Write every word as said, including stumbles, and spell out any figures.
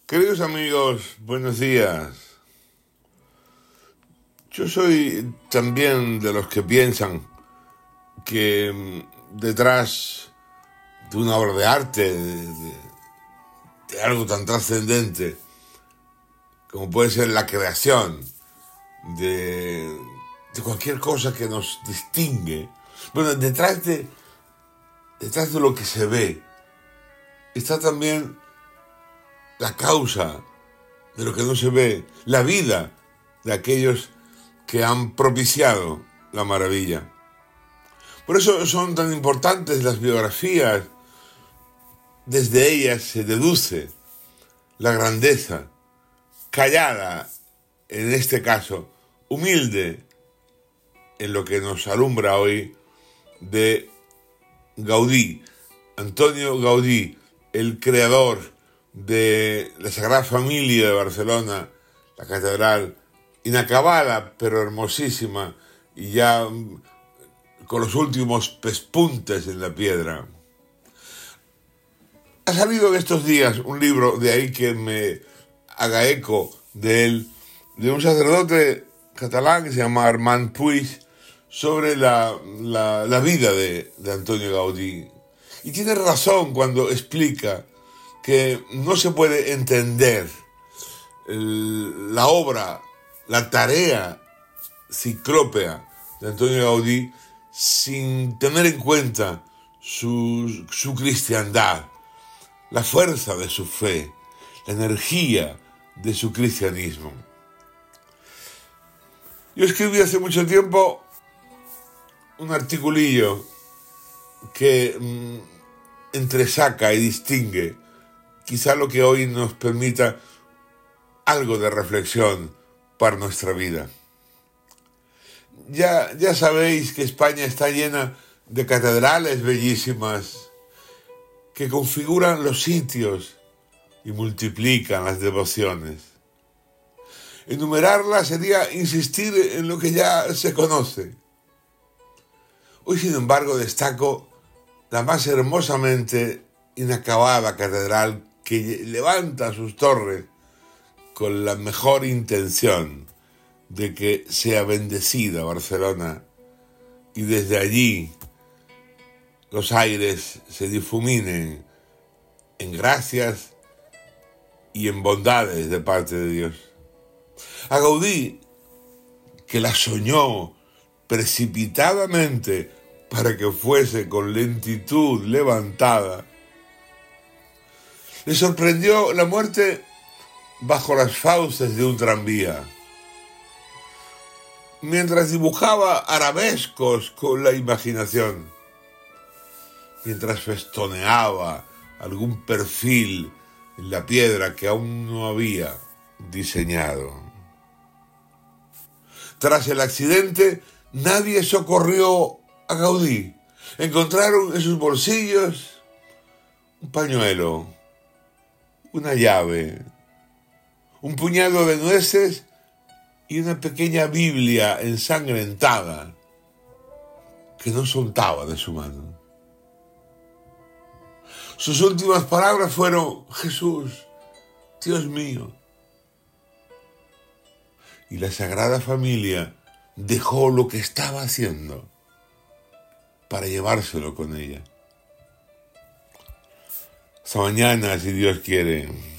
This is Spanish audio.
Queridos amigos, buenos días. Yo soy también de los que piensan que mm, detrás de una obra de arte, de, de- de algo tan trascendente como puede ser la creación de, de cualquier cosa que nos distingue, bueno, detrás de, detrás de lo que se ve está también la causa de lo que no se ve, la vida de aquellos que han propiciado la maravilla. Por eso son tan importantes las biografías. Desde ellas se deduce la grandeza, callada, en este caso, humilde, en lo que nos alumbra hoy, de Gaudí, Antonio Gaudí, el creador de la Sagrada Familia de Barcelona, la catedral inacabada pero hermosísima y ya mm, con los últimos pespuntes en la piedra. Ha salido en estos días un libro, de ahí que me haga eco de él, de un sacerdote catalán que se llama Armand Puig, sobre la, la, la vida de, de Antonio Gaudí. Y tiene razón cuando explica que no se puede entender el- la obra, la tarea ciclópea de Antonio Gaudí sin tener en cuenta su, su cristiandad, la fuerza de su fe, la energía de su cristianismo. Yo escribí hace mucho tiempo un articulillo que mm, entresaca y distingue quizá lo que hoy nos permita algo de reflexión para nuestra vida. Ya, ya sabéis que España está llena de catedrales bellísimas que configuran los sitios y multiplican las devociones. Enumerarlas sería insistir en lo que ya se conoce. Hoy, sin embargo, destaco la más hermosamente inacabada catedral que levanta sus torres con la mejor intención de que sea bendecida Barcelona y desde allí los aires se difuminen en gracias y en bondades de parte de Dios. A Gaudí, que la soñó precipitadamente para que fuese con lentitud levantada, le sorprendió la muerte bajo las fauces de un tranvía, mientras dibujaba arabescos con la imaginación, mientras festoneaba algún perfil en la piedra que aún no había diseñado. Tras el accidente, nadie socorrió a Gaudí. Encontraron en sus bolsillos un pañuelo, una llave, un puñado de nueces y una pequeña Biblia ensangrentada que no soltaba de su mano. Sus últimas palabras fueron: Jesús, Dios mío. Y la Sagrada Familia dejó lo que estaba haciendo para llevárselo con ella. Hasta mañana, si Dios quiere.